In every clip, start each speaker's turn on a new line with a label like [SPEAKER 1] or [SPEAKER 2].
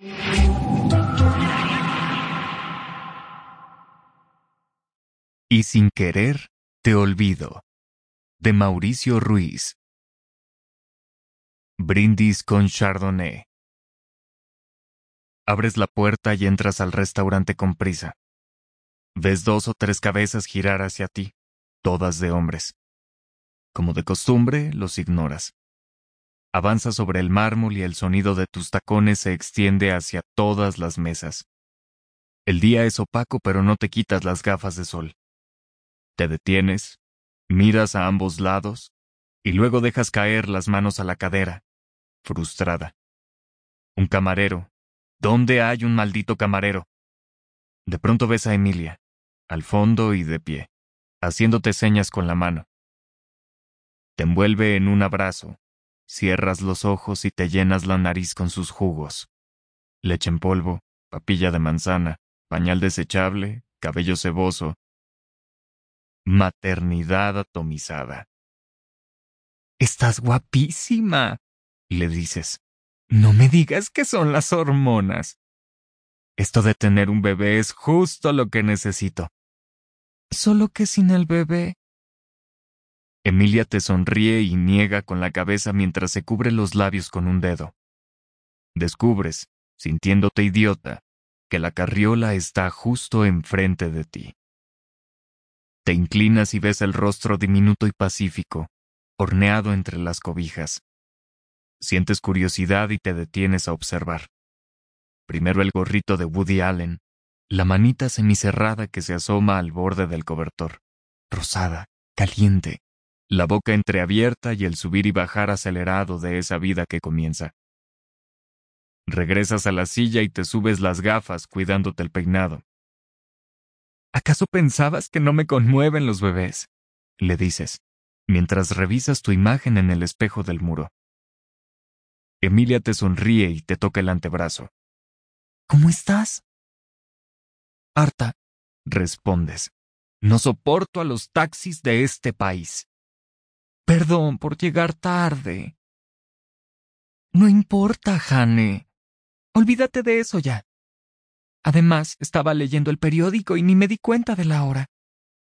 [SPEAKER 1] Y sin querer, te olvido. De Mauricio Ruiz. Brindis con Chardonnay. Abres la puerta y entras al restaurante con prisa. Ves 2 o 3 cabezas girar hacia ti, todas de hombres. Como de costumbre, los ignoras. Avanzas sobre el mármol y el sonido de tus tacones se extiende hacia todas las mesas. El día es opaco, pero no te quitas las gafas de sol. Te detienes, miras a ambos lados y luego dejas caer las manos a la cadera, frustrada. Un camarero. ¿Dónde hay un maldito camarero? De pronto ves a Emilia, al fondo y de pie, haciéndote señas con la mano. Te envuelve en un abrazo, cierras los ojos y te llenas la nariz con sus jugos. Leche en polvo, papilla de manzana, pañal desechable, cabello ceboso. Maternidad atomizada. «Estás guapísima», le dices. «No me digas que son las hormonas. Esto de tener un bebé es justo lo que necesito. Solo que sin el bebé». Emilia te sonríe y niega con la cabeza mientras se cubre los labios con un dedo. Descubres, sintiéndote idiota, que la carriola está justo enfrente de ti. Te inclinas y ves el rostro diminuto y pacífico, horneado entre las cobijas. Sientes curiosidad y te detienes a observar. Primero el gorrito de Woody Allen, la manita semicerrada que se asoma al borde del cobertor, rosada, caliente, la boca entreabierta y el subir y bajar acelerado de esa vida que comienza. Regresas a la silla y te subes las gafas cuidándote el peinado. «¿Acaso pensabas que no me conmueven los bebés?», le dices, mientras revisas tu imagen en el espejo del muro. Emilia te sonríe y te toca el antebrazo. «¿Cómo estás?» «Harta», respondes. «No soporto a los taxis de este país. Perdón por llegar tarde». «No importa, Jane. Olvídate de eso ya. Además, estaba leyendo el periódico y ni me di cuenta de la hora».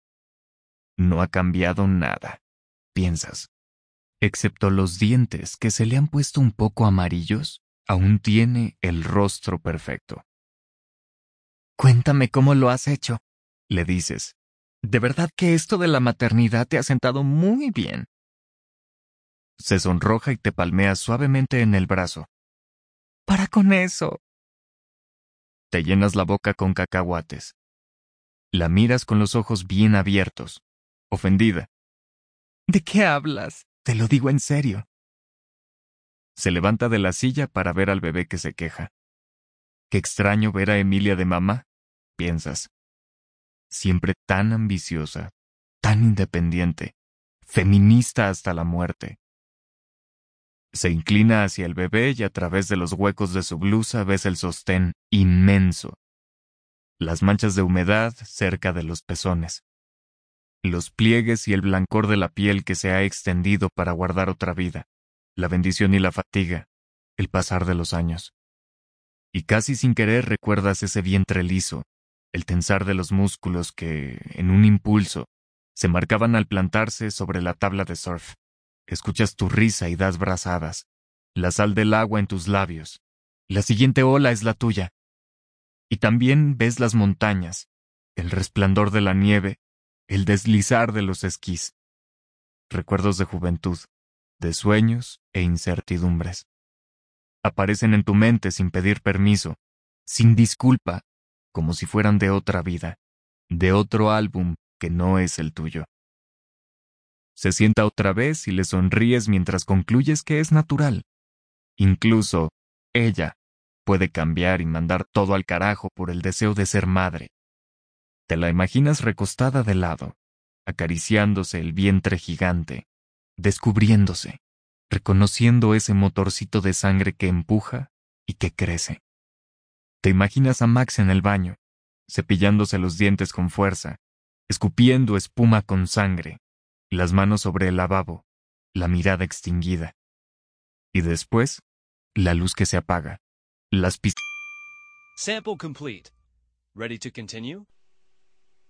[SPEAKER 1] No ha cambiado nada, piensas. Excepto los dientes que se le han puesto un poco amarillos, aún tiene el rostro perfecto. «Cuéntame cómo lo has hecho», le dices. «De verdad que esto de la maternidad te ha sentado muy bien». Se sonroja y te palmea suavemente en el brazo. «Para con eso». Te llenas la boca con cacahuates. La miras con los ojos bien abiertos, ofendida. «¿De qué hablas? Te lo digo en serio». Se levanta de la silla para ver al bebé que se queja. «Qué extraño ver a Emilia de mamá», piensas. Siempre tan ambiciosa, tan independiente, feminista hasta la muerte. Se inclina hacia el bebé y a través de los huecos de su blusa ves el sostén inmenso. Las manchas de humedad cerca de los pezones. Los pliegues y el blancor de la piel que se ha extendido para guardar otra vida. La bendición y la fatiga, el pasar de los años. Y casi sin querer recuerdas ese vientre liso, el tensar de los músculos que, en un impulso, se marcaban al plantarse sobre la tabla de surf. Escuchas tu risa y das brazadas, la sal del agua en tus labios. La siguiente ola es la tuya. Y también ves las montañas, el resplandor de la nieve, el deslizar de los esquís. Recuerdos de juventud, de sueños e incertidumbres. Aparecen en tu mente sin pedir permiso, sin disculpa, como si fueran de otra vida, de otro álbum que no es el tuyo. Se sienta otra vez y le sonríes mientras concluyes que es natural. Incluso, ella puede cambiar y mandar todo al carajo por el deseo de ser madre. Te la imaginas recostada de lado, acariciándose el vientre gigante, descubriéndose, reconociendo ese motorcito de sangre que empuja y que crece. Te imaginas a Max en el baño, cepillándose los dientes con fuerza, escupiendo espuma con sangre, las manos sobre el lavabo, la mirada extinguida. Y después, la luz que se apaga, las
[SPEAKER 2] Sample complete. Ready to continue?